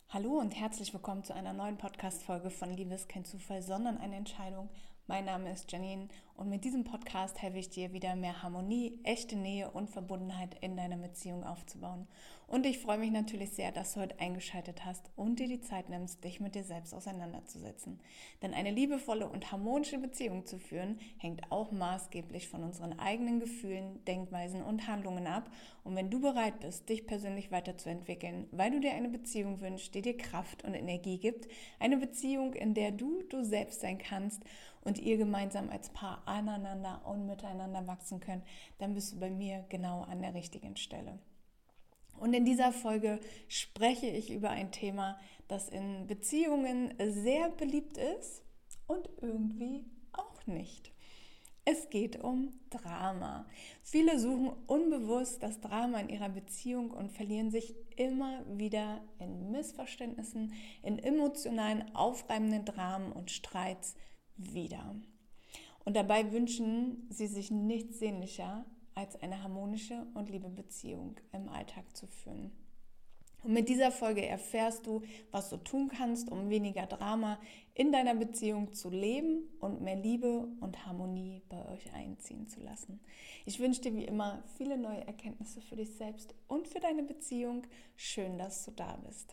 Hallo und herzlich willkommen zu einer neuen Podcast-Folge von Liebe ist kein Zufall, sondern eine Entscheidung. Mein Name ist Janine und mit diesem Podcast helfe ich dir, wieder mehr Harmonie, echte Nähe und Verbundenheit in deiner Beziehung aufzubauen. Und ich freue mich natürlich sehr, dass du heute eingeschaltet hast und dir die Zeit nimmst, dich mit dir selbst auseinanderzusetzen. Denn eine liebevolle und harmonische Beziehung zu führen, hängt auch maßgeblich von unseren eigenen Gefühlen, Denkweisen und Handlungen ab. Und wenn du bereit bist, dich persönlich weiterzuentwickeln, weil du dir eine Beziehung wünschst, die dir Kraft und Energie gibt, eine Beziehung, in der du selbst sein kannst und ihr gemeinsam als Paar aneinander und miteinander wachsen könnt, dann bist du bei mir genau an der richtigen Stelle. Und in dieser Folge spreche ich über ein Thema, das in Beziehungen sehr beliebt ist und irgendwie auch nicht. Es geht um Drama. Viele suchen unbewusst das Drama in ihrer Beziehung und verlieren sich immer wieder in Missverständnissen, in emotionalen, aufreibenden Dramen und Streits wieder. Und dabei wünschen sie sich nichts sehnlicher, als eine harmonische und liebe Beziehung im Alltag zu führen. Und mit dieser Folge erfährst du, was du tun kannst, um weniger Drama in deiner Beziehung zu leben und mehr Liebe und Harmonie bei euch einziehen zu lassen. Ich wünsche dir wie immer viele neue Erkenntnisse für dich selbst und für deine Beziehung. Schön, dass du da bist.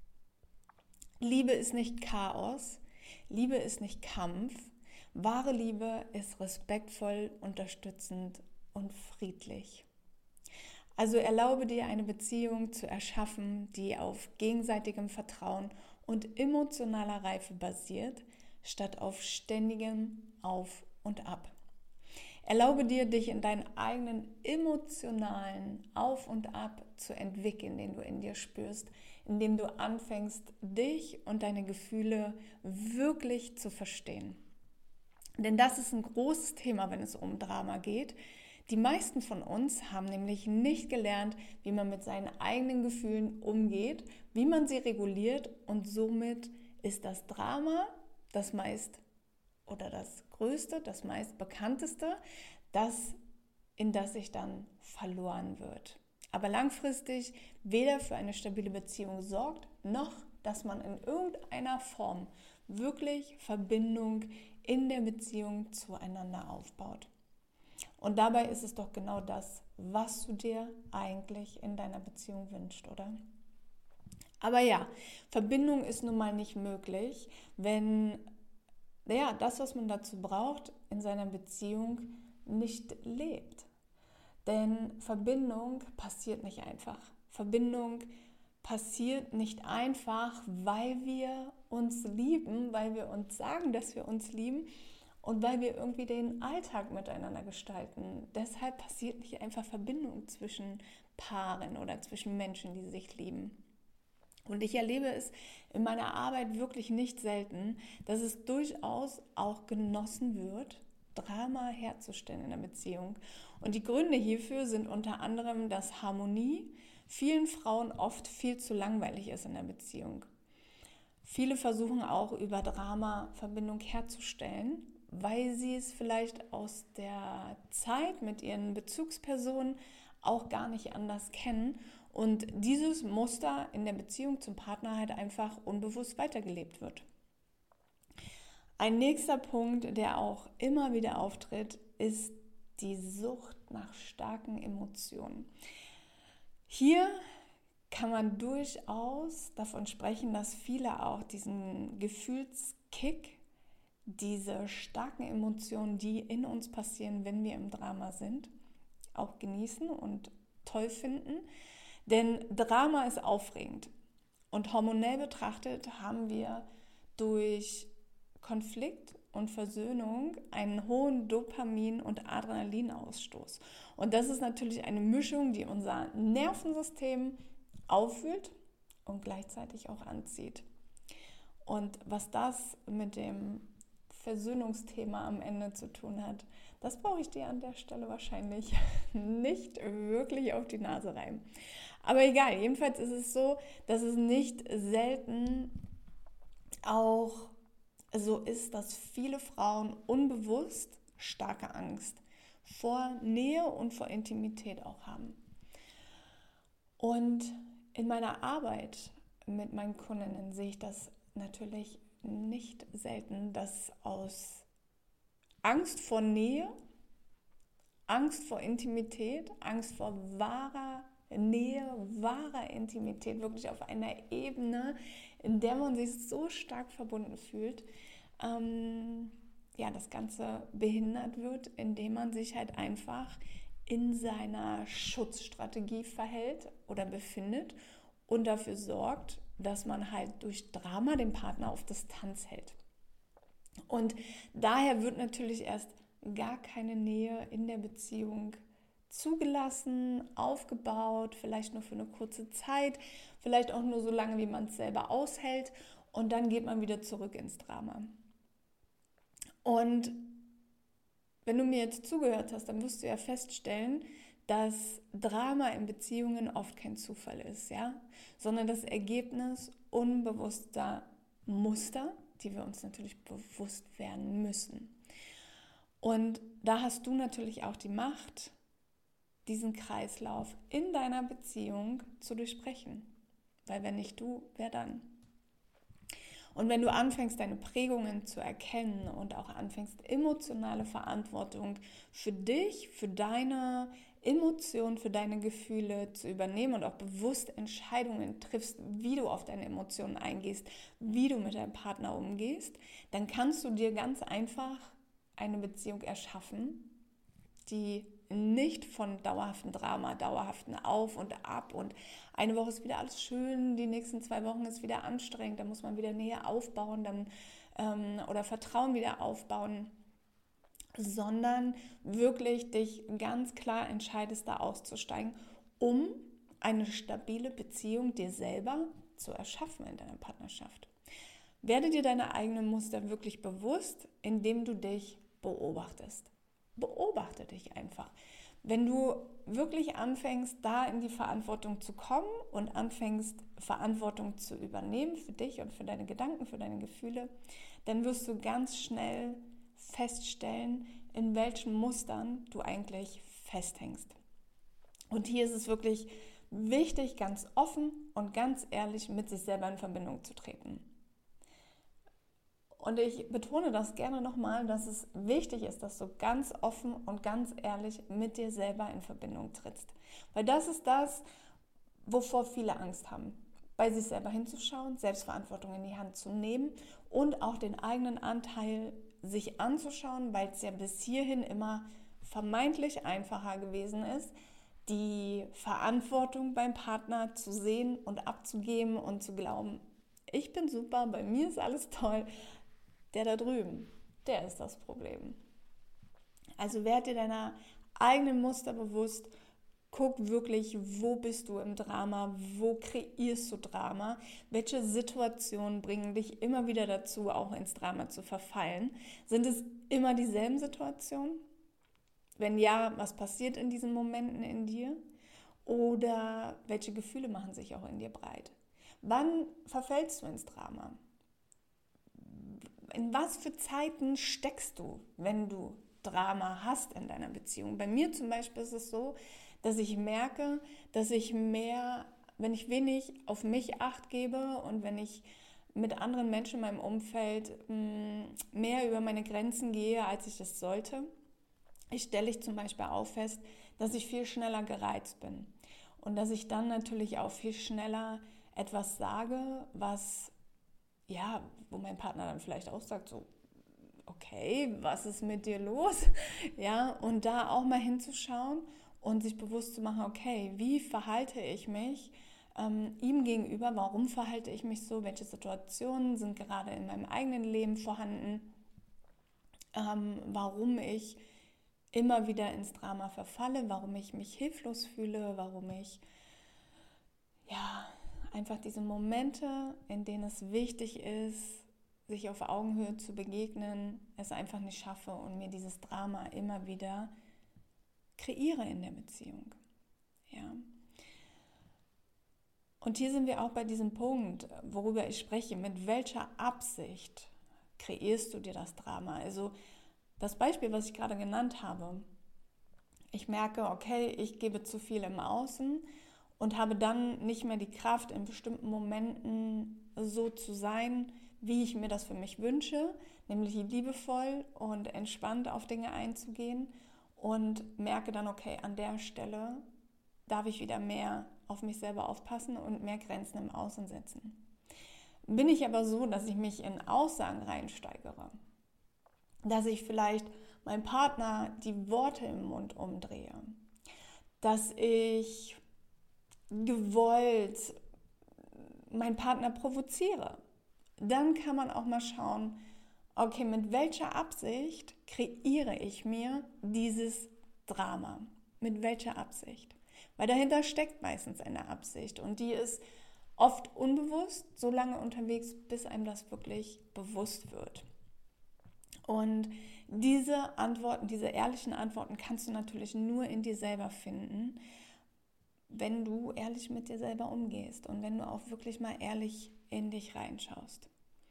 Liebe ist nicht Chaos, Liebe ist nicht Kampf. Wahre Liebe ist respektvoll, unterstützend und friedlich. Also erlaube dir eine Beziehung zu erschaffen, die auf gegenseitigem Vertrauen und emotionaler Reife basiert, statt auf ständigem Auf und Ab. Erlaube dir, dich in deinen eigenen emotionalen Auf und Ab zu entwickeln, den du in dir spürst, indem du anfängst, dich und deine Gefühle wirklich zu verstehen. Denn das ist ein großes Thema, wenn es um Drama geht. Die meisten von uns haben nämlich nicht gelernt, wie man mit seinen eigenen Gefühlen umgeht, wie man sie reguliert, und somit ist das Drama das meist oder das größte, das meist bekannteste, in das sich dann verloren wird. Aber langfristig weder für eine stabile Beziehung sorgt, noch dass man in irgendeiner Form wirklich Verbindung in der Beziehung zueinander aufbaut. Und dabei ist es doch genau das, was du dir eigentlich in deiner Beziehung wünschst, oder? Aber ja, Verbindung ist nun mal nicht möglich, wenn das, was man dazu braucht, in seiner Beziehung nicht lebt. Denn Verbindung passiert nicht einfach. Verbindung passiert nicht einfach, weil wir uns lieben, weil wir uns sagen, dass wir uns lieben und weil wir irgendwie den Alltag miteinander gestalten. Deshalb passiert nicht einfach Verbindung zwischen Paaren oder zwischen Menschen, die sich lieben. Und ich erlebe es in meiner Arbeit wirklich nicht selten, dass es durchaus auch genossen wird, Drama herzustellen in der Beziehung. Und die Gründe hierfür sind unter anderem, dass Harmonie vielen Frauen oft viel zu langweilig ist in der Beziehung. Viele versuchen auch über Drama Verbindung herzustellen, weil sie es vielleicht aus der Zeit mit ihren Bezugspersonen auch gar nicht anders kennen und dieses Muster in der Beziehung zum Partner halt einfach unbewusst weitergelebt wird. Ein nächster Punkt, der auch immer wieder auftritt, ist die Sucht nach starken Emotionen. Hier kann man durchaus davon sprechen, dass viele auch diesen Gefühlskick, diese starken Emotionen, die in uns passieren, wenn wir im Drama sind, auch genießen und toll finden. Denn Drama ist aufregend. Und hormonell betrachtet haben wir durch Konflikt und Versöhnung einen hohen Dopamin- und Adrenalinausstoß. Und das ist natürlich eine Mischung, die unser Nervensystem aufwühlt und gleichzeitig auch anzieht. Und was das mit dem Versöhnungsthema am Ende zu tun hat, das brauche ich dir an der Stelle wahrscheinlich nicht wirklich auf die Nase reiben. Aber egal, jedenfalls ist es so, dass es nicht selten auch so ist, dass viele Frauen unbewusst starke Angst vor Nähe und vor Intimität auch haben. Und in meiner Arbeit mit meinen Kundinnen sehe ich das natürlich nicht selten, dass aus Angst vor Nähe, Angst vor Intimität, Angst vor wahrer Nähe, wahrer Intimität, wirklich auf einer Ebene, in der man sich so stark verbunden fühlt, das Ganze behindert wird, indem man sich halt einfach in seiner Schutzstrategie verhält oder befindet und dafür sorgt, dass man halt durch Drama den Partner auf Distanz hält. Und daher wird natürlich erst gar keine Nähe in der Beziehung zugelassen, aufgebaut, vielleicht nur für eine kurze Zeit, vielleicht auch nur so lange, wie man es selber aushält, und dann geht man wieder zurück ins Drama. Und wenn du mir jetzt zugehört hast, dann wirst du ja feststellen, dass Drama in Beziehungen oft kein Zufall ist, ja, sondern das Ergebnis unbewusster Muster, die wir uns natürlich bewusst werden müssen. Und da hast du natürlich auch die Macht, diesen Kreislauf in deiner Beziehung zu durchbrechen. Weil wenn nicht du, wer dann? Und wenn du anfängst, deine Prägungen zu erkennen und auch anfängst, emotionale Verantwortung für dich, für deine Emotionen, für deine Gefühle zu übernehmen und auch bewusst Entscheidungen triffst, wie du auf deine Emotionen eingehst, wie du mit deinem Partner umgehst, dann kannst du dir ganz einfach eine Beziehung erschaffen, die nicht von dauerhaftem Drama, dauerhaften Auf und Ab und eine Woche ist wieder alles schön, die nächsten 2 Wochen ist wieder anstrengend, dann muss man wieder Nähe aufbauen oder Vertrauen wieder aufbauen, sondern wirklich dich ganz klar entscheidest, da auszusteigen, um eine stabile Beziehung dir selber zu erschaffen in deiner Partnerschaft. Werde dir deine eigenen Muster wirklich bewusst, indem du dich beobachtest. Beobachte dich einfach. Wenn du wirklich anfängst, da in die Verantwortung zu kommen und anfängst, Verantwortung zu übernehmen für dich und für deine Gedanken, für deine Gefühle, dann wirst du ganz schnell feststellen, in welchen Mustern du eigentlich festhängst. Und hier ist es wirklich wichtig, ganz offen und ganz ehrlich mit sich selber in Verbindung zu treten. Und ich betone das gerne nochmal, dass es wichtig ist, dass du ganz offen und ganz ehrlich mit dir selber in Verbindung trittst. Weil das ist das, wovor viele Angst haben. Bei sich selber hinzuschauen, Selbstverantwortung in die Hand zu nehmen und auch den eigenen Anteil sich anzuschauen, weil es ja bis hierhin immer vermeintlich einfacher gewesen ist, die Verantwortung beim Partner zu sehen und abzugeben und zu glauben, ich bin super, bei mir ist alles toll. Der da drüben, der ist das Problem. Also werd dir deiner eigenen Muster bewusst, guck wirklich, wo bist du im Drama, wo kreierst du Drama, welche Situationen bringen dich immer wieder dazu, auch ins Drama zu verfallen. Sind es immer dieselben Situationen? Wenn ja, was passiert in diesen Momenten in dir? Oder welche Gefühle machen sich auch in dir breit? Wann verfällst du ins Drama? In was für Zeiten steckst du, wenn du Drama hast in deiner Beziehung? Bei mir zum Beispiel ist es so, dass ich merke, dass ich mehr, wenn ich wenig auf mich Acht gebe und wenn ich mit anderen Menschen in meinem Umfeld mehr über meine Grenzen gehe, als ich das sollte, stelle ich zum Beispiel auch fest, dass ich viel schneller gereizt bin und dass ich dann natürlich auch viel schneller etwas sage, wo mein Partner dann vielleicht auch sagt, so, okay, was ist mit dir los? Ja, und da auch mal hinzuschauen und sich bewusst zu machen, okay, wie verhalte ich mich ihm gegenüber? Warum verhalte ich mich so? Welche Situationen sind gerade in meinem eigenen Leben vorhanden? Warum ich immer wieder ins Drama verfalle? Warum ich mich hilflos fühle? Warum ich einfach diese Momente, in denen es wichtig ist, sich auf Augenhöhe zu begegnen, es einfach nicht schaffe und mir dieses Drama immer wieder kreiere in der Beziehung. Ja. Und hier sind wir auch bei diesem Punkt, worüber ich spreche. Mit welcher Absicht kreierst du dir das Drama? Also das Beispiel, was ich gerade genannt habe. Ich merke, okay, ich gebe zu viel im Außen und habe dann nicht mehr die Kraft, in bestimmten Momenten so zu sein, wie ich mir das für mich wünsche, nämlich liebevoll und entspannt auf Dinge einzugehen und merke dann, okay, an der Stelle darf ich wieder mehr auf mich selber aufpassen und mehr Grenzen im Außen setzen. Bin ich aber so, dass ich mich in Aussagen reinsteigere, dass ich vielleicht meinem Partner die Worte im Mund umdrehe, dass ich gewollt meinen Partner provoziere, dann kann man auch mal schauen, okay, mit welcher Absicht kreiere ich mir dieses Drama? Mit welcher Absicht? Weil dahinter steckt meistens eine Absicht und die ist oft unbewusst so lange unterwegs, bis einem das wirklich bewusst wird. Und diese Antworten, diese ehrlichen Antworten kannst du natürlich nur in dir selber finden, wenn du ehrlich mit dir selber umgehst und wenn du auch wirklich mal ehrlich in dich reinschaust.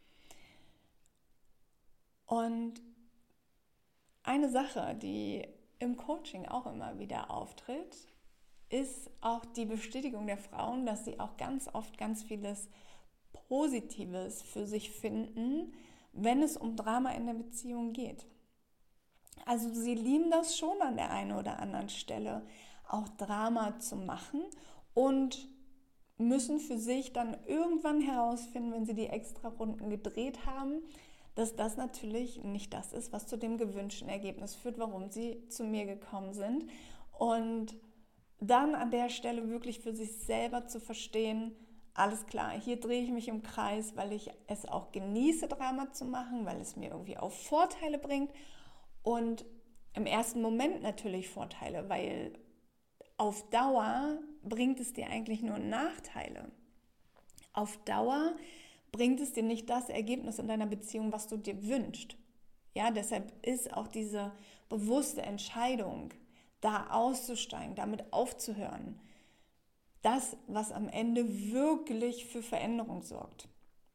Und eine Sache, die im Coaching auch immer wieder auftritt, ist auch die Bestätigung der Frauen, dass sie auch ganz oft ganz vieles Positives für sich finden, wenn es um Drama in der Beziehung geht. Also sie lieben das schon an der einen oder anderen Stelle, auch Drama zu machen und müssen für sich dann irgendwann herausfinden, wenn sie die Extra-Runden gedreht haben, dass das natürlich nicht das ist, was zu dem gewünschten Ergebnis führt, warum sie zu mir gekommen sind. Und dann an der Stelle wirklich für sich selber zu verstehen, alles klar, hier drehe ich mich im Kreis, weil ich es auch genieße, Drama zu machen, weil es mir irgendwie auch Vorteile bringt und im ersten Moment natürlich Vorteile, weil auf Dauer bringt es dir eigentlich nur Nachteile. Auf Dauer bringt es dir nicht das Ergebnis in deiner Beziehung, was du dir wünschst. Ja, deshalb ist auch diese bewusste Entscheidung, da auszusteigen, damit aufzuhören, das, was am Ende wirklich für Veränderung sorgt.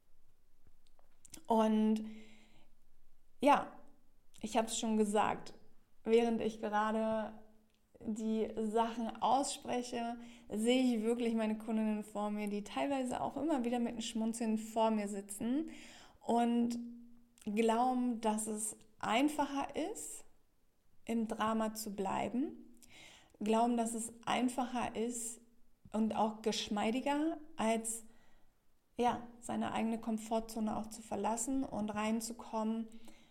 Und ja, ich habe es schon gesagt, während ich gerade die Sachen ausspreche, sehe ich wirklich meine Kundinnen vor mir, die teilweise auch immer wieder mit einem Schmunzeln vor mir sitzen und glauben, dass es einfacher ist, im Drama zu bleiben, glauben, dass es einfacher ist und auch geschmeidiger, als ja, seine eigene Komfortzone auch zu verlassen und reinzukommen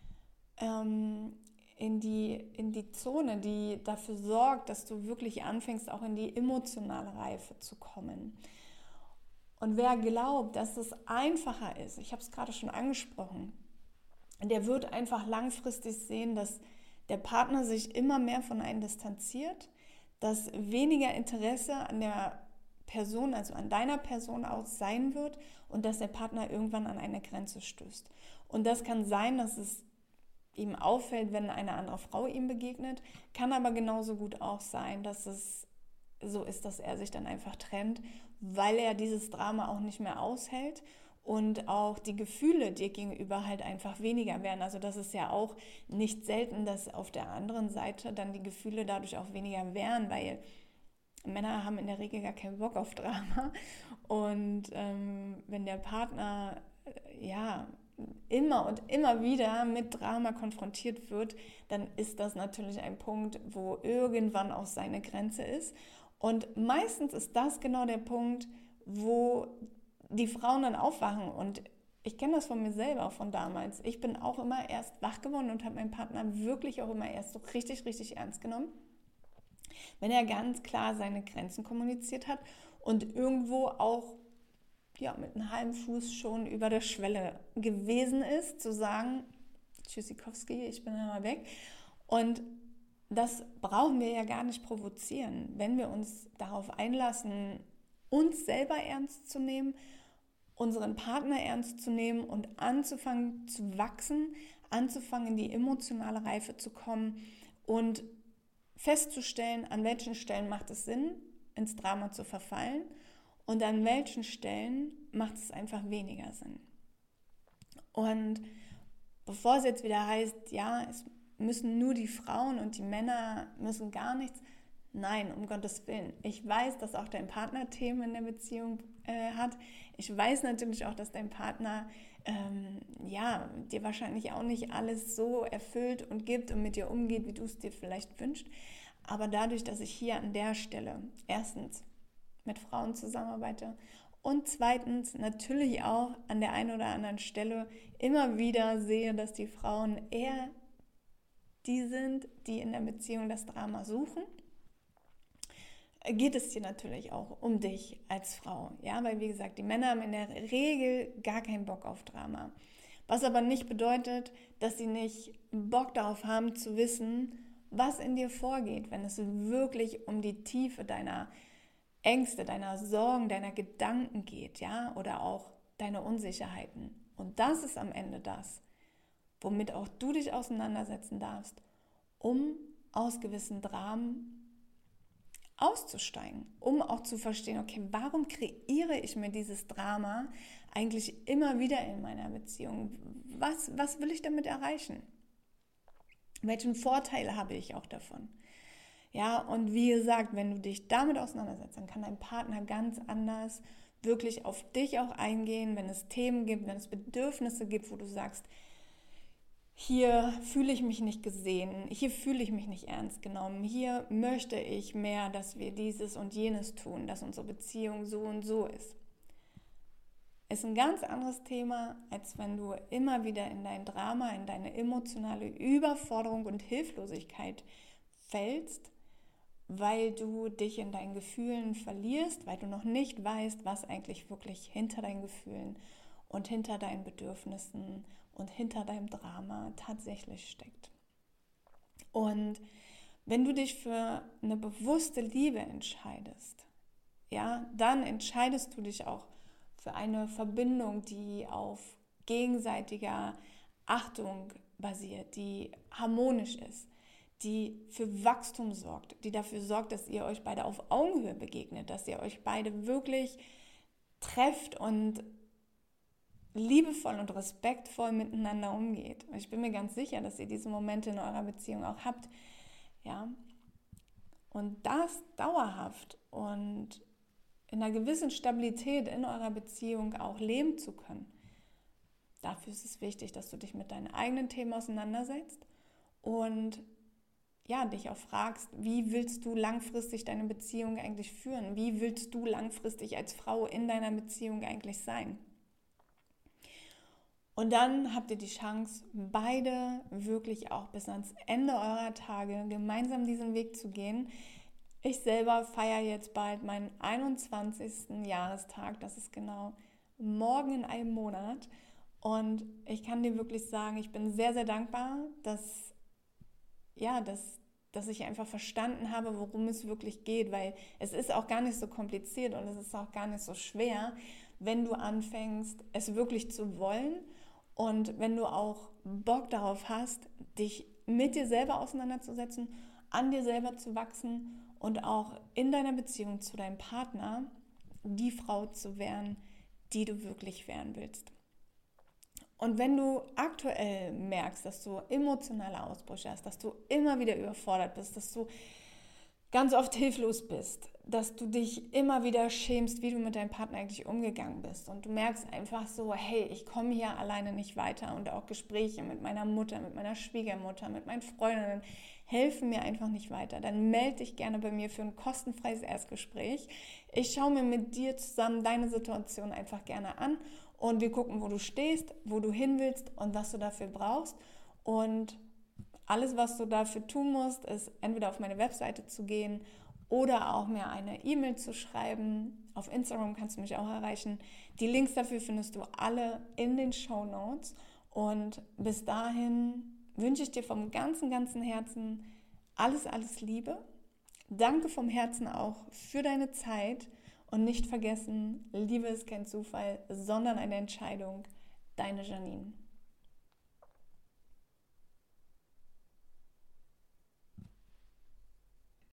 in die Zone, die dafür sorgt, dass du wirklich anfängst, auch in die emotionale Reife zu kommen. Und wer glaubt, dass es einfacher ist, ich habe es gerade schon angesprochen, der wird einfach langfristig sehen, dass der Partner sich immer mehr von einem distanziert, dass weniger Interesse an der Person, also an deiner Person aus sein wird und dass der Partner irgendwann an eine Grenze stößt. Und das kann sein, dass es ihm auffällt, wenn eine andere Frau ihm begegnet, kann aber genauso gut auch sein, dass es so ist, dass er sich dann einfach trennt, weil er dieses Drama auch nicht mehr aushält und auch die Gefühle dir gegenüber halt einfach weniger werden. Also das ist ja auch nicht selten, dass auf der anderen Seite dann die Gefühle dadurch auch weniger werden, weil Männer haben in der Regel gar keinen Bock auf Drama und wenn der Partner immer und immer wieder mit Drama konfrontiert wird, dann ist das natürlich ein Punkt, wo irgendwann auch seine Grenze ist. Und meistens ist das genau der Punkt, wo die Frauen dann aufwachen. Und ich kenne das von mir selber, von damals. Ich bin auch immer erst wach geworden und habe meinen Partner wirklich auch immer erst so richtig, richtig ernst genommen, wenn er ganz klar seine Grenzen kommuniziert hat und irgendwo auch mit einem halben Fuß schon über der Schwelle gewesen ist, zu sagen, Tschüssikowski, ich bin einmal weg. Und das brauchen wir ja gar nicht provozieren, wenn wir uns darauf einlassen, uns selber ernst zu nehmen, unseren Partner ernst zu nehmen und anzufangen zu wachsen, anzufangen in die emotionale Reife zu kommen und festzustellen, an welchen Stellen macht es Sinn, ins Drama zu verfallen und an welchen Stellen macht es einfach weniger Sinn. Und bevor es jetzt wieder heißt, ja, es müssen nur die Frauen und die Männer müssen gar nichts, Nein, um Gottes Willen. Ich weiß, dass auch dein Partner Themen in der Beziehung hat. Ich weiß natürlich auch, dass dein Partner dir wahrscheinlich auch nicht alles so erfüllt und gibt und mit dir umgeht, wie du es dir vielleicht wünschst. Aber dadurch, dass ich hier an der Stelle erstens mit Frauen zusammenarbeite und zweitens natürlich auch an der einen oder anderen Stelle immer wieder sehe, dass die Frauen eher die sind, die in der Beziehung das Drama suchen, geht es dir natürlich auch um dich als Frau. Ja, weil wie gesagt, die Männer haben in der Regel gar keinen Bock auf Drama. Was aber nicht bedeutet, dass sie nicht Bock darauf haben zu wissen, was in dir vorgeht, wenn es wirklich um die Tiefe deiner Ängste, deiner Sorgen, deiner Gedanken geht, ja, oder auch deine Unsicherheiten. Und das ist am Ende das, womit auch du dich auseinandersetzen darfst, um aus gewissen Dramen auszusteigen, um auch zu verstehen, okay, warum kreiere ich mir dieses Drama eigentlich immer wieder in meiner Beziehung? Was will ich damit erreichen? Welchen Vorteil habe ich auch davon? Ja, und wie gesagt, wenn du dich damit auseinandersetzt, dann kann dein Partner ganz anders wirklich auf dich auch eingehen, wenn es Themen gibt, wenn es Bedürfnisse gibt, wo du sagst, hier fühle ich mich nicht gesehen, hier fühle ich mich nicht ernst genommen, hier möchte ich mehr, dass wir dieses und jenes tun, dass unsere Beziehung so und so ist. Ist ein ganz anderes Thema, als wenn du immer wieder in dein Drama, in deine emotionale Überforderung und Hilflosigkeit fällst, weil du dich in deinen Gefühlen verlierst, weil du noch nicht weißt, was eigentlich wirklich hinter deinen Gefühlen und hinter deinen Bedürfnissen und hinter deinem Drama tatsächlich steckt. Und wenn du dich für eine bewusste Liebe entscheidest, ja, dann entscheidest du dich auch für eine Verbindung, die auf gegenseitiger Achtung basiert, die harmonisch ist, die für Wachstum sorgt, die dafür sorgt, dass ihr euch beide auf Augenhöhe begegnet, dass ihr euch beide wirklich trefft und liebevoll und respektvoll miteinander umgeht. Und ich bin mir ganz sicher, dass ihr diese Momente in eurer Beziehung auch habt. Ja? Und das dauerhaft und in einer gewissen Stabilität in eurer Beziehung auch leben zu können. Dafür ist es wichtig, dass du dich mit deinen eigenen Themen auseinandersetzt und ja, dich auch fragst, wie willst du langfristig deine Beziehung eigentlich führen? Wie willst du langfristig als Frau in deiner Beziehung eigentlich sein? Und dann habt ihr die Chance, beide wirklich auch bis ans Ende eurer Tage gemeinsam diesen Weg zu gehen. Ich selber feiere jetzt bald meinen 21. Jahrestag. Das ist genau morgen in einem Monat. Und ich kann dir wirklich sagen, ich bin sehr, sehr dankbar, dass ich einfach verstanden habe, worum es wirklich geht. Weil es ist auch gar nicht so kompliziert und es ist auch gar nicht so schwer, wenn du anfängst, es wirklich zu wollen. Und wenn du auch Bock darauf hast, dich mit dir selber auseinanderzusetzen, an dir selber zu wachsen und auch in deiner Beziehung zu deinem Partner die Frau zu werden, die du wirklich werden willst. Und wenn du aktuell merkst, dass du emotionale Ausbrüche hast, dass du immer wieder überfordert bist, dass du ganz oft hilflos bist, dass du dich immer wieder schämst, wie du mit deinem Partner eigentlich umgegangen bist und du merkst einfach so, hey, ich komme hier alleine nicht weiter und auch Gespräche mit meiner Mutter, mit meiner Schwiegermutter, mit meinen Freundinnen helfen mir einfach nicht weiter, dann melde dich gerne bei mir für ein kostenfreies Erstgespräch. Ich schaue mir mit dir zusammen deine Situation einfach gerne an und wir gucken, wo du stehst, wo du hin willst und was du dafür brauchst. Und alles, was du dafür tun musst, ist entweder auf meine Webseite zu gehen oder auch mir eine E-Mail zu schreiben. Auf Instagram kannst du mich auch erreichen. Die Links dafür findest du alle in den Shownotes. Und bis dahin wünsche ich dir vom ganzen, ganzen Herzen alles, alles Liebe. Danke vom Herzen auch für deine Zeit. Und nicht vergessen, Liebe ist kein Zufall, sondern eine Entscheidung. Deine Janine.